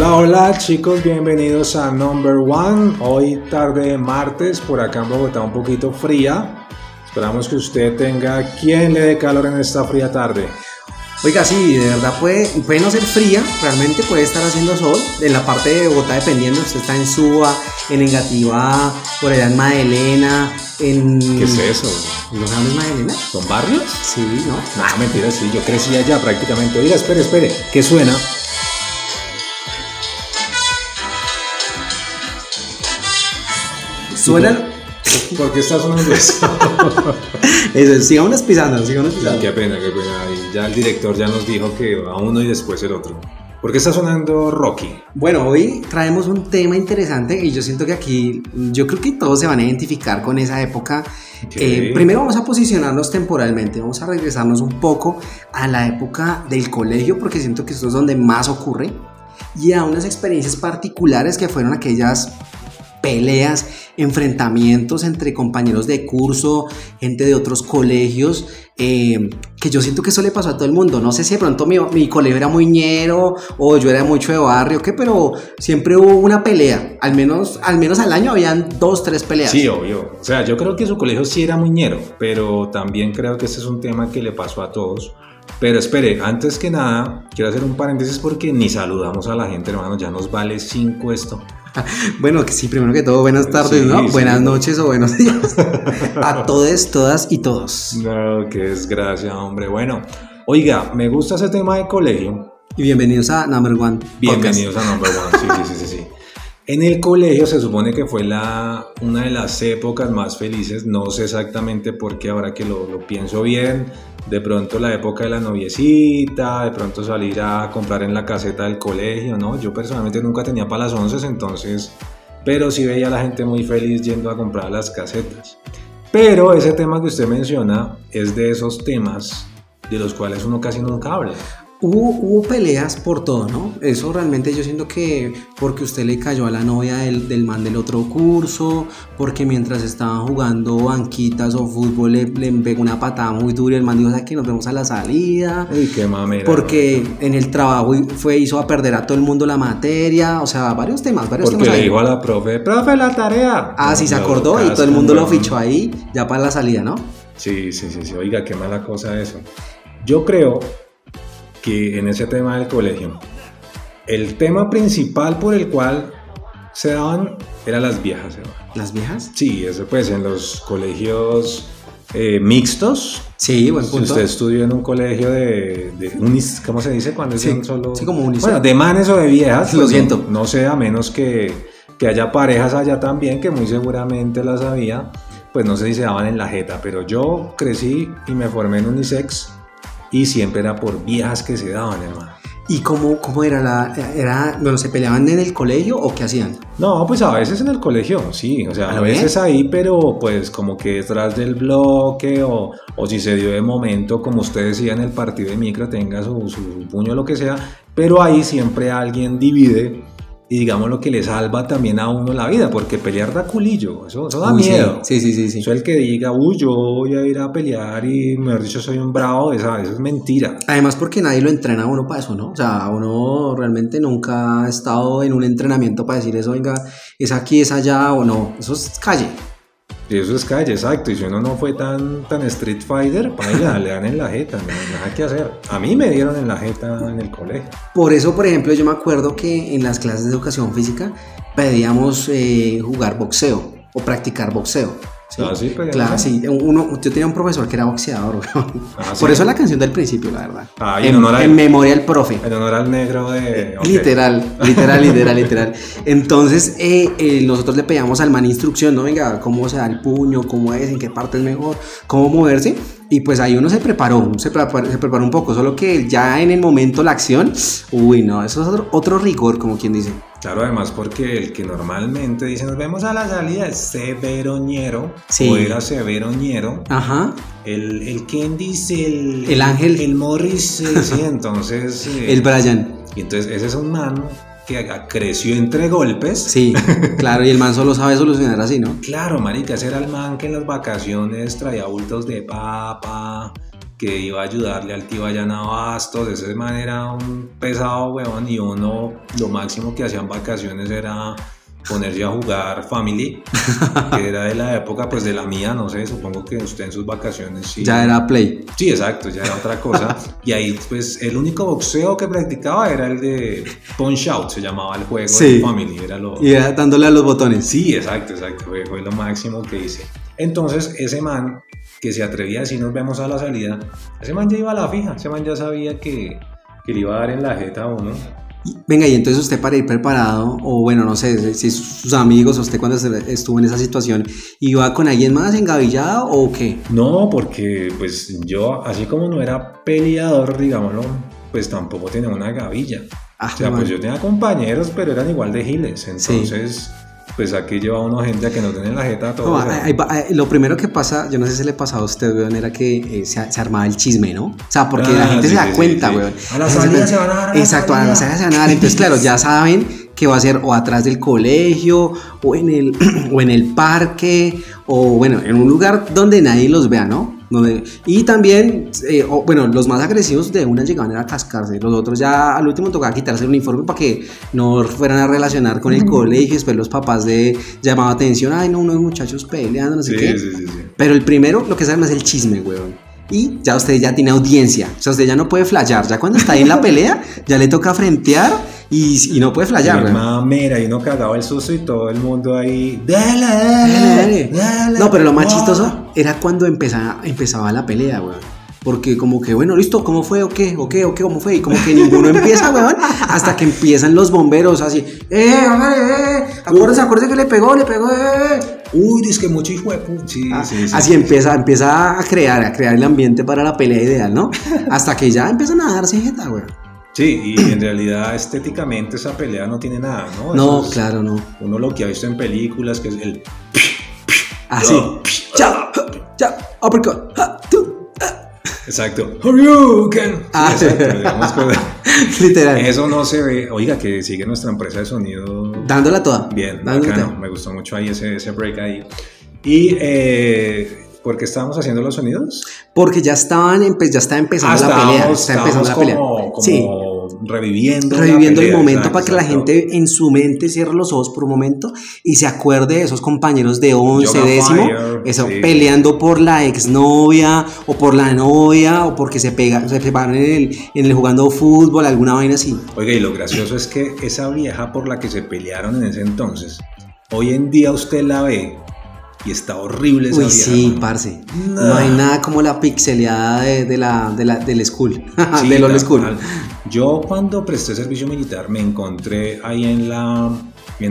Hola, hola chicos, bienvenidos a Number One. Hoy tarde de martes, por acá en Bogotá un poquito fría. Esperamos que usted tenga quien le dé calor en esta fría tarde. Oiga, sí, de verdad puede no ser fría, realmente puede estar haciendo sol. En la parte de Bogotá, dependiendo, usted está en Suba, en Engativá, por allá en Madelena, en... ¿Qué es eso? ¿No sabes Madelena? ¿Son barrios? Sí, ¿no? No, mentira, sí, yo crecí allá prácticamente. Oiga, espere, ¿qué suena? Suena... ¿Por qué está sonando eso? Eso, sigamos pisando. Qué pena. Y ya el director ya nos dijo que a uno y después el otro. ¿Por qué está sonando Rocky? Bueno, hoy traemos un tema interesante y yo siento que aquí, yo creo que todos se van a identificar con esa época. Okay. Primero vamos a posicionarnos temporalmente, vamos a regresarnos un poco a la época del colegio, porque siento que esto es donde más ocurre, y a unas experiencias particulares que fueron aquellas peleas, enfrentamientos entre compañeros de curso, gente de otros colegios, que yo siento que eso le pasó a todo el mundo. No sé si de pronto mi colegio era muy ñero o yo era mucho de barrio, ¿qué? Pero siempre hubo una pelea, al menos al año habían 2-3 peleas. Sí, obvio. O sea, yo creo que su colegio sí era muy ñero, pero también creo que este es un tema que le pasó a todos. Pero espere, antes que nada, quiero hacer un paréntesis porque ni saludamos a la gente, hermano, ya nos vale 5 esto. Bueno, que sí, primero que todo, buenas tardes, sí, ¿no? Sí, buenas noches o buenos días a todos, todas y todos. No, qué desgracia, hombre. Bueno, oiga, me gusta ese tema de colegio. Y bienvenidos a Number One. Bienvenidos a Number One, sí. En el colegio se supone que fue una de las épocas más felices, no sé exactamente por qué, ahora que lo pienso bien, de pronto la época de la noviecita, de pronto salir a comprar en la caseta del colegio, ¿no? Yo personalmente nunca tenía para las 11, entonces, pero sí veía a la gente muy feliz yendo a comprar las casetas. Pero ese tema que usted menciona es de esos temas de los cuales uno casi nunca habla. Hubo peleas por todo, ¿no? Eso realmente yo siento que porque usted le cayó a la novia del man del otro curso, porque mientras estaban jugando banquitas o fútbol le pegó una patada muy dura y el man dijo, ¿sabes qué? Nos vemos a la salida. Uy, qué mamera. Porque en el trabajo hizo a perder a todo el mundo la materia, o sea, varios temas. Porque le dijo a la profe, la tarea. Ah, sí, se acordó y todo el mundo lo fichó ahí ya para la salida, ¿no? Sí, oiga, qué mala cosa eso. Yo creo que en ese tema del colegio, el tema principal por el cual se daban eran las viejas. ¿Las viejas? Sí, eso pues en los colegios mixtos. Sí, buen punto. Si usted estudió en un colegio ¿cómo se dice? Cuando sí, solo... Sí, como unisex. Bueno, de manes o de viejas. Lo siento. No sé, a menos que haya parejas allá también, que muy seguramente las había, pues no sé si se daban en la jeta, pero yo crecí y me formé en unisex. Y siempre era por viejas que se daban, hermano. ¿Y cómo era? Bueno, ¿se peleaban en el colegio o qué hacían? No, pues a veces en el colegio, sí. O sea, a veces ahí, pero pues como que detrás del bloque o si se dio de momento, como usted decía en el partido de micro, tenga su puño o lo que sea. Pero ahí siempre alguien divide y digamos lo que le salva también a uno la vida, porque pelear da culillo, eso da miedo. Sí. Eso el que diga, yo voy a ir a pelear y mejor dicho soy un bravo, eso es mentira. Además porque nadie lo entrena a uno para eso, ¿no? O sea, uno realmente nunca ha estado en un entrenamiento para decir eso, venga, es aquí, es allá o no, eso es calle. Y eso es calle, exacto, y si uno no fue tan Street Fighter, baila, le dan en la jeta, no hay nada que hacer. A mí me dieron en la jeta en el colegio. Por eso, por ejemplo, yo me acuerdo que en las clases de educación física pedíamos jugar boxeo o practicar boxeo. ¿Sí? Ah, sí, pero claro, sí. Yo tenía un profesor que era boxeador. Por eso la canción del principio, la verdad. En memoria al profe. En honor al negro de... Okay. Literal. Entonces, nosotros le pedíamos al man instrucción, ¿no? Venga, cómo se da el puño, cómo es, en qué parte es mejor, cómo moverse. Y pues ahí uno se preparó un poco, solo que ya en el momento la acción, no, eso es otro rigor, como quien dice. Claro, además porque el que normalmente dice nos vemos a la salida es severoñero, sí. O era severoñero. Aja. El Ken dice el Ángel, el Morris, sí, entonces el Brian. Y entonces ese es un man que creció entre golpes. Sí, claro, y el man solo sabe solucionar así, ¿no? Claro, marica, ese era el man que en las vacaciones traía bultos de papa, que iba a ayudarle al tío allá en Abastos. Ese man era un pesado, weón, y uno lo máximo que hacía en vacaciones era ponerse a jugar Family, que era de la época, pues de la mía, no sé, supongo que usted en sus vacaciones sí. Ya era Play. Sí, exacto, ya era otra cosa. Y ahí, pues, el único boxeo que practicaba era el de Punch Out, se llamaba el juego de Family. Y era dándole a los botones. Sí, exacto, fue lo máximo que hice. Entonces, ese man que se atrevía a decir nos vemos a la salida, ese man ya iba a la fija, ese man ya sabía que le iba a dar en la jeta a uno. Venga, y entonces usted para ir preparado, o bueno, no sé, si sus amigos, usted cuando estuvo en esa situación, ¿iba con alguien más engavillado o qué? No, porque pues yo, así como no era peleador, digámoslo, pues tampoco tenía una gavilla. O sea, pues yo tenía compañeros, pero eran igual de giles, entonces... Pues aquí lleva uno gente a que no tiene la jeta todo. Lo primero que pasa, yo no sé si le pasaba a usted, weón, era que se armaba el chisme, ¿no? O sea, porque la gente se da cuenta, weón. A la salida se van a dar. Exacto, a la salida se van a dar. Entonces, claro, ya saben que va a ser o atrás del colegio, o en el parque, o bueno, en un lugar donde nadie los vea, ¿no? Y también, los más agresivos de una llegaban a cascarse, los otros ya al último tocaba quitarse el uniforme para que no fueran a relacionar con el colegio. Después los papás llamaban atención, ay no, unos muchachos peleando, no sé qué. Sí. Pero el primero, lo que saben es el chisme, weón. Y ya usted ya tiene audiencia, o sea, usted ya no puede flashear, ya cuando está ahí en la pelea, ya le toca frentear y no puede flashear, weón. Mamera, y uno cagaba el susto y todo el mundo ahí, dale. No, pero lo más chistoso era cuando empezaba la pelea, weón. Porque como que, bueno, listo, ¿cómo fue? ¿O qué? ¿Cómo fue? Y como que ninguno empieza, weón, hasta que empiezan los bomberos así, acuérdese que le pegó, Uy, es que mucho hijo de puta. Sí. Así empieza a crear el ambiente para la pelea ideal, ¿no? Hasta que ya empiezan a darse jeta, weón. Sí, y en realidad estéticamente esa pelea no tiene nada, ¿no? No, claro, no. Uno lo que ha visto en películas, que es el... Así. Ya, uppercut. Exacto. Hadouken. Exacto, digamos que literal. Eso no se ve. Oiga, que sigue nuestra empresa de sonido. Dándola toda. Bien, bacano. Me gustó mucho ahí ese break ahí. Y ¿por qué estábamos haciendo los sonidos? Porque ya estaba empezando la pelea. Está empezando la pelea. Como reviviendo el momento, para que la gente en su mente cierre los ojos por un momento y se acuerde de esos compañeros de 11, décimo, peleando por la exnovia o por la novia o porque se pegaron en el jugando fútbol, alguna vaina así. Oiga, y lo gracioso es que esa vieja por la que se pelearon en ese entonces, hoy en día usted la ve y está horrible esa vieja. Sí, parce. No hay nada como la pixeleada del school, sí, del old school. Yo cuando presté servicio militar me encontré ahí en la, se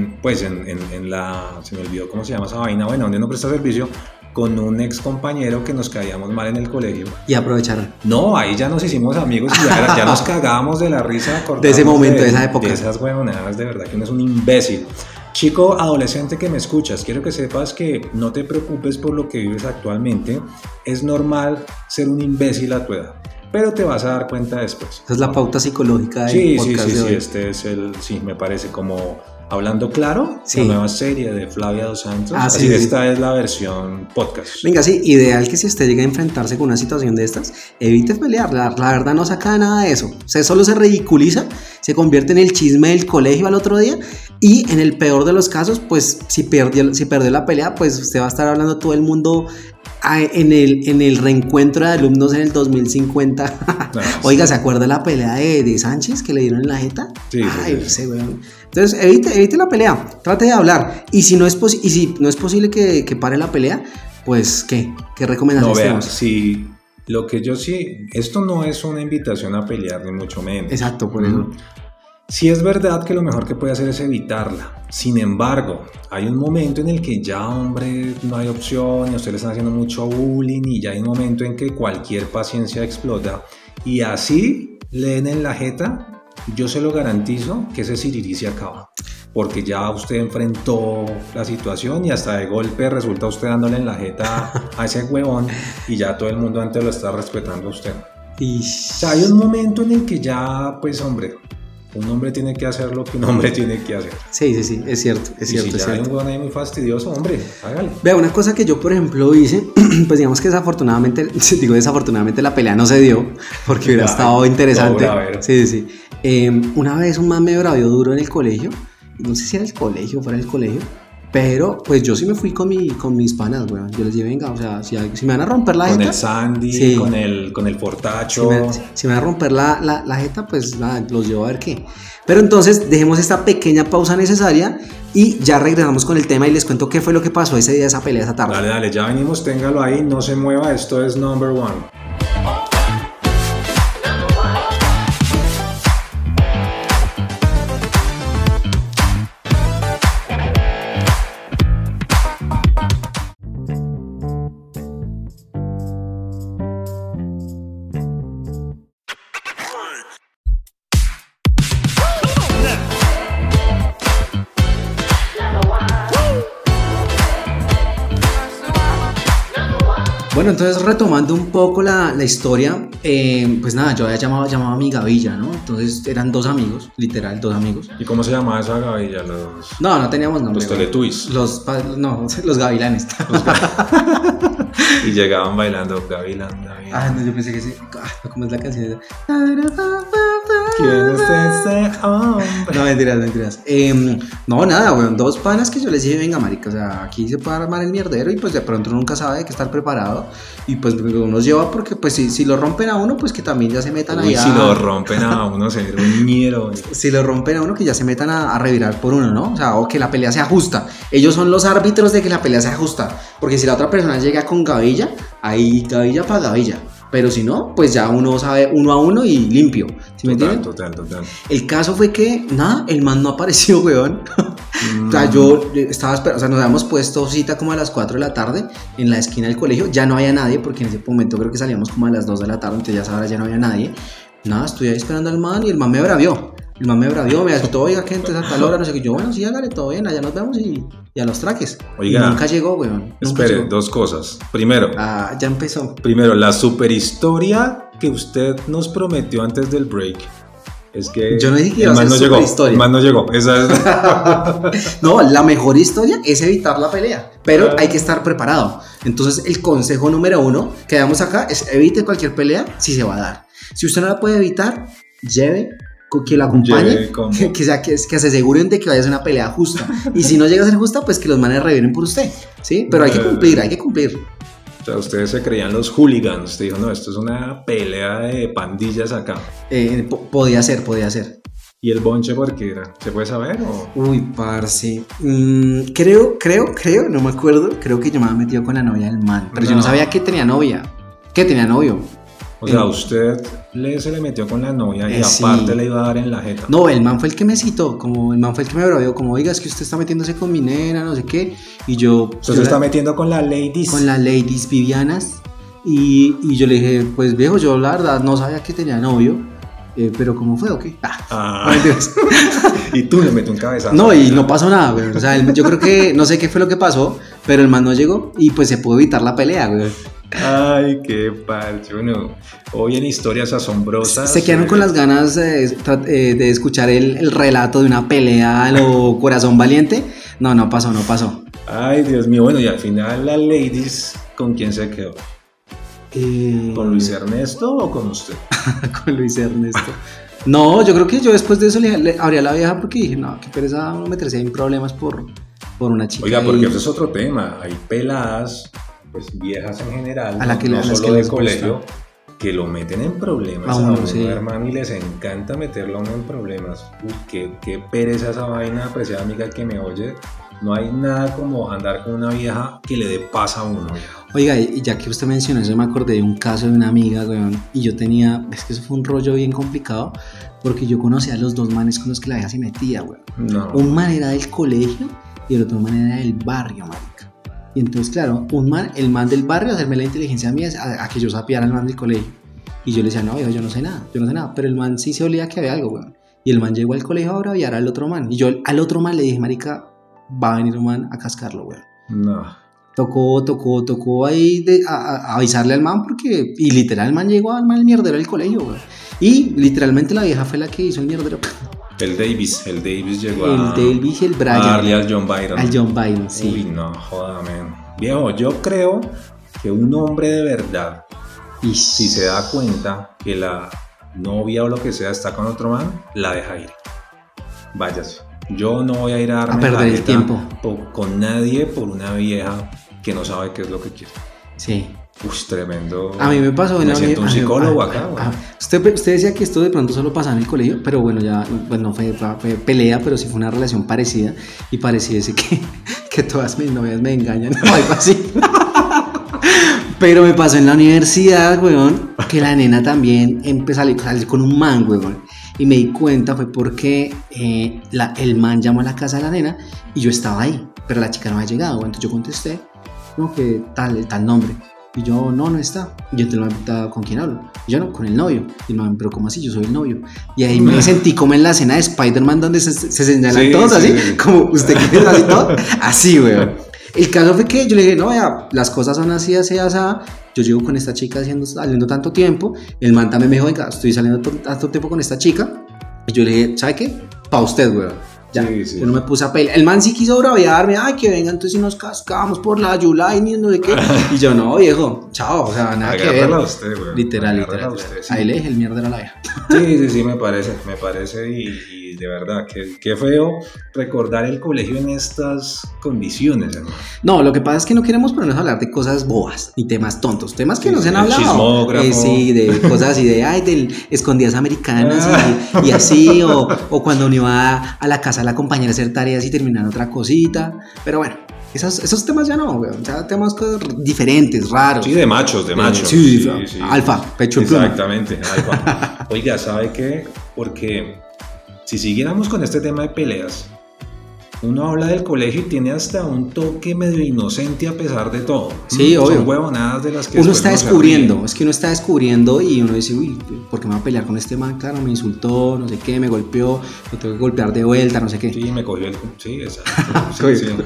me olvidó cómo se llama esa vaina, bueno, donde uno presta servicio, con un ex compañero que nos caíamos mal en el colegio. ¿Y aprovecharon? No, ahí ya nos hicimos amigos y ya nos cagábamos de la risa. De ese momento, de esa época. De esas huevonadas, de verdad que uno es un imbécil. Chico adolescente que me escuchas, quiero que sepas que no te preocupes por lo que vives actualmente. Es normal ser un imbécil a tu edad, pero te vas a dar cuenta después. Esa es la pauta psicológica del podcast de hoy. Este es me parece como Hablando Claro, la nueva serie de Flavia Dos Santos. Así esta es la versión podcast. Venga, sí, ideal que si usted llega a enfrentarse con una situación de estas, evite pelear. La verdad no saca nada de eso. O sea, solo se ridiculiza, se convierte en el chisme del colegio al otro día. Y en el peor de los casos, pues si perdió la pelea, pues usted va a estar hablando todo el mundo en el reencuentro de alumnos en el 2050. Oiga, ¿se acuerda de la pelea de Sánchez que le dieron en la jeta? Sí. No sé, weón. Entonces evite la pelea, trate de hablar. Y si no es posible que pare la pelea, pues ¿qué recomendaciones tenemos? Sí, esto no es una invitación a pelear ni mucho menos. Exacto, por eso. Sí es verdad que lo mejor que puede hacer es evitarla. Sin embargo, hay un momento en el que ya, hombre, no hay opción y a usted le están haciendo mucho bullying y ya hay un momento en que cualquier paciencia explota y así le den en la jeta, yo se lo garantizo que ese sirirí se acaba. Porque ya usted enfrentó la situación y hasta de golpe resulta usted dándole en la jeta a ese huevón y ya todo el mundo antes lo está respetando a usted. O sea, hay un momento en el que ya, pues hombre, Un hombre tiene que hacer lo que un hombre tiene que hacer. Sí, es cierto, es cierto. Si ya hay un huevón ahí muy fastidioso, hombre, hágale. Vea, una cosa que yo, por ejemplo, hice, pues digamos que desafortunadamente la pelea no se dio, porque hubiera estado interesante. Sí. Una vez un man me bravió duro en el colegio, no sé si era el colegio o fuera del colegio, pero pues yo sí me fui con mis panas, weón. Yo les dije, venga, o sea, si me van a romper la jeta. Con el Sandy, sí. con el Fortacho. Si me van a romper la jeta, pues nada, los llevo a ver qué. Pero entonces dejemos esta pequeña pausa necesaria y ya regresamos con el tema y les cuento qué fue lo que pasó ese día, esa pelea, esa tarde. Dale, ya venimos, téngalo ahí, no se mueva, esto es Number One. Bueno, entonces retomando un poco la historia, pues nada, yo había llamado a mi gavilla, ¿no? Entonces eran dos amigos, literal, dos amigos. ¿Y cómo se llamaba esa gavilla? No teníamos nombre. Los Teletubbies. Los gavilanes. Y llegaban bailando gavilán. Ah, no, yo pensé que sí. ¿Cómo es la canción? ¿Quién es ese hombre? No, mentiras. No, nada, weón. Dos panas que yo les dije, venga, marica, o sea, aquí se puede armar el mierdero y pues de pronto nunca sabe, hay que estar preparado. Y pues uno lleva porque pues si lo rompen a uno, pues que también ya se metan allá. Si lo rompen a uno, se ve un ñero. Si lo rompen a uno, que ya se metan a revirar por uno, ¿no? O sea, o que la pelea sea justa. Ellos son los árbitros de que la pelea sea justa. Porque si la otra persona llega con gavilla, ahí gavilla para gavilla. Pero si no, pues ya uno sabe uno a uno y limpio. ¿Sí me entienden? Total. El caso fue que, nada, el man no apareció, weón. O sea, yo estaba esperando, o sea, nos habíamos puesto cita como a las 4 de la tarde en la esquina del colegio. Ya no había nadie, porque en ese momento creo que salíamos como a las 2 de la tarde, entonces ya a esa hora ya no había nadie. Nada, estoy ahí esperando al man y el man me bravió. Me dijo, oiga, que entonces a tal hora, no sé qué. Yo, bueno, sí, hágale, todo bien, allá nos vemos y a los traques. Oiga, y nunca llegó, weón. Espere, dos cosas. Primero. Ya empezó. Primero, la super historia que usted nos prometió antes del break. Es que yo no dije que iba a ser super historia. El man no llegó. Esa es... No, la mejor historia es evitar la pelea. Pero hay que estar preparado. Entonces, el consejo número 1 que damos acá es evite cualquier pelea si se va a dar. Si usted no la puede evitar, lleve, que la acompañe, que se aseguren de que vaya a ser una pelea justa. Y si no llega a ser justa, pues que los manes reviren por usted, ¿sí? Pero hay que cumplir. O sea, ustedes se creían los hooligans. Usted dijo, no, esto es una pelea de pandillas acá. Podía ser. ¿Y el bonche por qué era? ¿Se puede saber? ¿O? Uy, parce. Creo, no me acuerdo. Creo que yo me había metido con la novia del man. Pero yo no sabía que tenía novia. Que tenía novio. O sea, usted se le metió con la novia y aparte le iba a dar en la jeta. No, el man fue el que me citó, el man fue el que me bravió, como, oiga, es que usted está metiéndose con mi nena, no sé qué. Y yo... ¿Usted se está metiendo con las ladies? Con las ladies Vivianas. Y yo le dije, pues viejo, yo la verdad no sabía que tenía novio. Pero ¿cómo fue o qué? Y tú le metes un cabezazo. No, y no pasó nada, güey. O sea, yo creo que, no sé qué fue lo que pasó, pero el man no llegó y pues se pudo evitar la pelea, güey. Ay, qué parche, bueno. Hoy en historias asombrosas. Se quedaron con las ganas de escuchar el relato de una pelea a lo Corazón Valiente. No pasó. Ay, Dios mío, bueno, y al final las ladies, ¿con quién se quedó? ¿Con Luis Ernesto o con usted? Con Luis Ernesto. No, yo creo que yo después de eso le abrí a la vieja porque dije, no, qué pereza uno meterse en problemas por una chica. Oiga, porque eso es otro tema. Hay peladas, pues viejas en general, no solo de colegio, que lo meten en problemas a uno, sí, hermano, y les encanta meterlo a uno en problemas. Uy, qué pereza esa vaina, apreciada amiga que me oye. No hay nada como andar con una vieja que le dé paz a uno. Oiga, y ya que usted mencionó eso, me acordé de un caso de una amiga, weón, y yo tenía, es que eso fue un rollo bien complicado, porque yo conocía a los dos manes con los que la vieja se metía, weón. No. Un man era del colegio y el otro man era del barrio, marica. Y entonces, claro, el man del barrio, hacerme la inteligencia mía a que yo sapiara al man del colegio. Y yo le decía, no, oiga, yo no sé nada, pero el man sí se olía que había algo, weón. Y el man llegó al colegio a braviar al otro man, y yo al otro man le dije, marica, va a venir un man a cascarlo, weón. No. Tocó ahí a avisarle al man porque... Y literal el man llegó al man el mierdero del colegio, weón. Y literalmente la vieja fue la que hizo el mierdero. El Davis llegó El Davis y el Brian. a darle al John Byron. Al John Byron, sí. Uy, no, joda, man. Viejo, yo creo que un hombre de verdad, si se da cuenta que la novia o lo que sea está con otro man, la deja ir. Váyase. Yo no voy a ir a darme a perder el tiempo con nadie por una vieja que no sabe qué es lo que quiere. Sí. Uy, tremendo. A mí me pasó en me siento un psicólogo acá. Usted decía que esto de pronto solo pasaba en el colegio, pero bueno, ya pues no fue pelea, pero sí fue una relación parecida y pareciese que todas mis novias me engañan o algo así. Pero me pasó en la universidad, weón, que la nena también empezó a salir con un man, weón. Y me di cuenta fue porque el man llamó a la casa de la nena y yo estaba ahí, pero la chica no había llegado. Entonces yo contesté, no, que tal nombre. Y yo, no está. Y entonces me preguntaba, ¿con quién hablo? Y yo, no, con el novio. Y el man, pero ¿cómo así? Yo soy el novio. Y ahí me sentí como en la escena de Spider-Man donde se señalan todos así, como usted quiere así todo. Así, weón. El caso fue que yo le dije, no, vea, las cosas son así, así, así. Yo llevo con esta chica saliendo tanto tiempo. El man también me dijo, venga, estoy saliendo tanto tiempo con esta chica. Y yo le dije, ¿sabe qué? Pa' usted, weón. Ya, yo no me puse a pelear. El man sí quiso braviarme, ay, que venga, entonces si nos cascamos por la Yulai, y no sé qué. Y yo, no, viejo, chao, o sea, nada que ver. Usted, literal. Usted, sí. Ahí le dije el mierda a la vieja. Sí, me parece y de verdad, qué feo recordar el colegio en estas condiciones, hermano. No, lo que pasa es que no queremos ponernos a hablar de cosas bobas, ni temas tontos, temas que no se han hablado. Chismógrafo. Sí, de cosas así de, del escondidas americanas y así, o cuando uno iba a la casa de la compañera a hacer tareas y terminar otra cosita, pero bueno. Esos temas ya no, weón. Ya temas diferentes, raros. Sí, de machos. Sí. Alfa, pecho en pluma. Exactamente, alfa. Oiga, ¿sabe qué? Porque si siguiéramos con este tema de peleas, uno habla del colegio y tiene hasta un toque medio inocente a pesar de todo. Sí, obvio. Son huevonadas de las que uno está descubriendo. Es que uno está descubriendo y uno dice, uy, ¿por qué me voy a pelear con este man? Claro, me insultó, no sé qué, me golpeó, lo tengo que golpear de vuelta, no sé qué. Sí, me cogió el... Sí, exacto. Sí.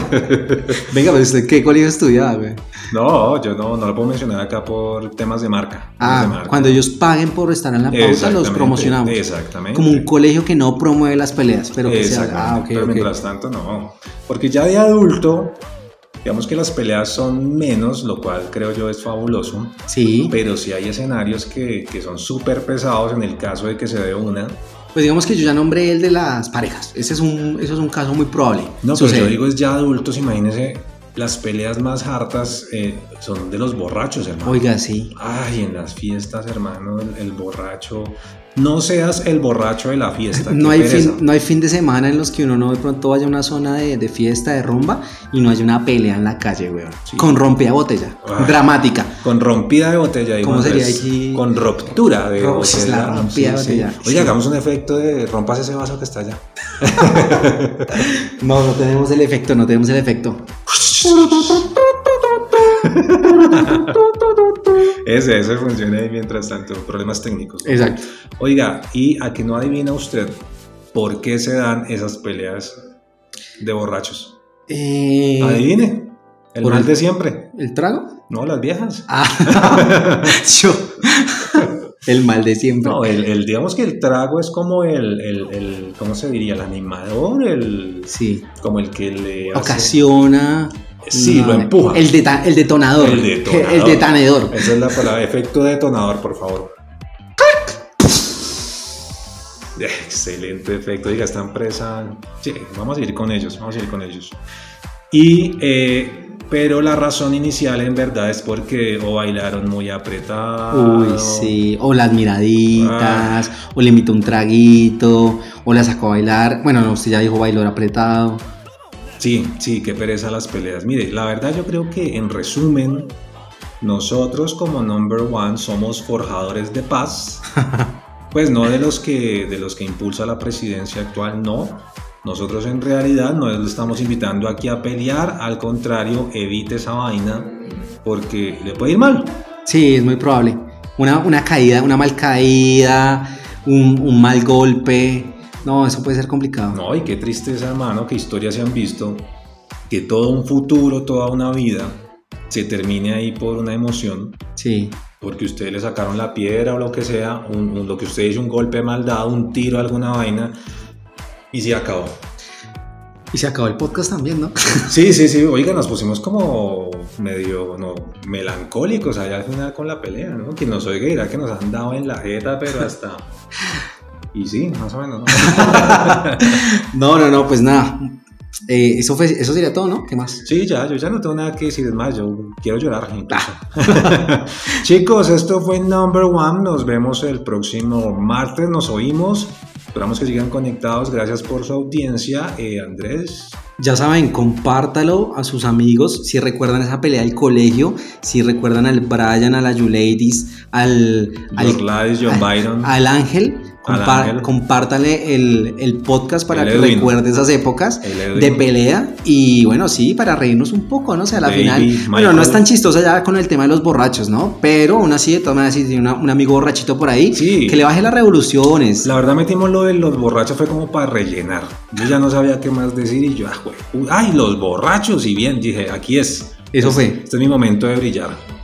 Venga, pero ¿usted qué colegio estudiaba, güey? No, yo no lo puedo mencionar acá por temas de marca. Cuando ellos paguen por estar en la pauta, los promocionamos. Exactamente. Como un colegio que no promueve las peleas, pero que sea... Okay. Mientras tanto, no. Porque ya de adulto, digamos que las peleas son menos, lo cual creo yo es fabuloso. Sí. Pero sí hay escenarios que son súper pesados en el caso de que se dé una. Pues digamos que yo ya nombré el de las parejas. Eso es un caso muy probable. No, pero yo digo es ya adultos, imagínense. Las peleas más hartas son de los borrachos, hermano. Oiga, sí. Ay, en las fiestas, hermano, el borracho. No seas el borracho de la fiesta. No hay fin de semana en los que uno no de pronto vaya a una zona de fiesta, de rumba, y no haya una pelea en la calle, weón. Sí. Con rompida botella. Dramática. Con rompida de botella. ¿Cómo sería aquí? Con ruptura de botella. La rompida de botella. Sí. Oye, hagamos un efecto de rompas ese vaso que está allá. No tenemos el efecto. Ese funciona ahí mientras tanto, problemas técnicos. Exacto. Oiga, ¿y a que no adivina usted por qué se dan esas peleas de borrachos? Adivine. El mal de siempre. ¿El trago? No, las viejas. El mal de siempre. No, digamos que el trago es como el ¿cómo se diría? El animador, sí. Como el que le ocasiona. Sí, lo empuja. El detonador. El detonador. Esa es la palabra. Efecto detonador, por favor. Excelente efecto. Diga, esta empresa. Sí, vamos a ir con ellos. Pero la razón inicial en verdad es porque o bailaron muy apretado. Uy, sí. O las miraditas. O le invitó un traguito. O la sacó a bailar. Bueno, no, usted ya dijo bailar apretado. Sí, qué pereza las peleas. Mire, la verdad yo creo que en resumen, nosotros como Number One somos forjadores de paz. Pues no de los que impulsa la presidencia actual, no. Nosotros en realidad no le estamos invitando aquí a pelear, al contrario, evite esa vaina porque le puede ir mal. Sí, es muy probable. Una caída, una mal caída, un mal golpe. No, eso puede ser complicado. No, y qué tristeza, hermano, qué historias se han visto, que todo un futuro, toda una vida se termine ahí por una emoción. Sí. Porque ustedes le sacaron la piedra o lo que sea, lo que usted dice, un golpe mal dado, un tiro, alguna vaina, Y sí, acabó. Y se acabó el podcast también, ¿no? Sí, oiga, nos pusimos como medio melancólicos allá al final con la pelea, ¿no? Quien nos oiga dirá que nos han dado en la jeta, pero hasta... Y sí, más o menos, ¿no? No, pues nada. Eso sería todo, ¿no? ¿Qué más? Sí, yo ya no tengo nada que decir, es más, yo quiero llorar incluso. Chicos, esto fue Number One, nos vemos el próximo martes, nos oímos. Esperamos que sigan conectados, gracias por su audiencia. Andrés. Ya saben, compártalo a sus amigos, si recuerdan esa pelea del colegio, si recuerdan al Brian, a la Yuleidis, al John Byron, al Ángel. Compártale el podcast para que recuerde esas épocas de pelea y bueno, sí, para reírnos un poco, ¿no? O sea, a la final, bueno, no es tan chistosa ya con el tema de los borrachos, ¿no? Pero aún así, de todas maneras, si tiene un amigo borrachito por ahí, sí, que le baje las revoluciones. La verdad metimos lo de los borrachos fue como para rellenar. Yo ya no sabía qué más decir y yo, los borrachos, y bien, dije, aquí es. Eso fue. Este es mi momento de brillar.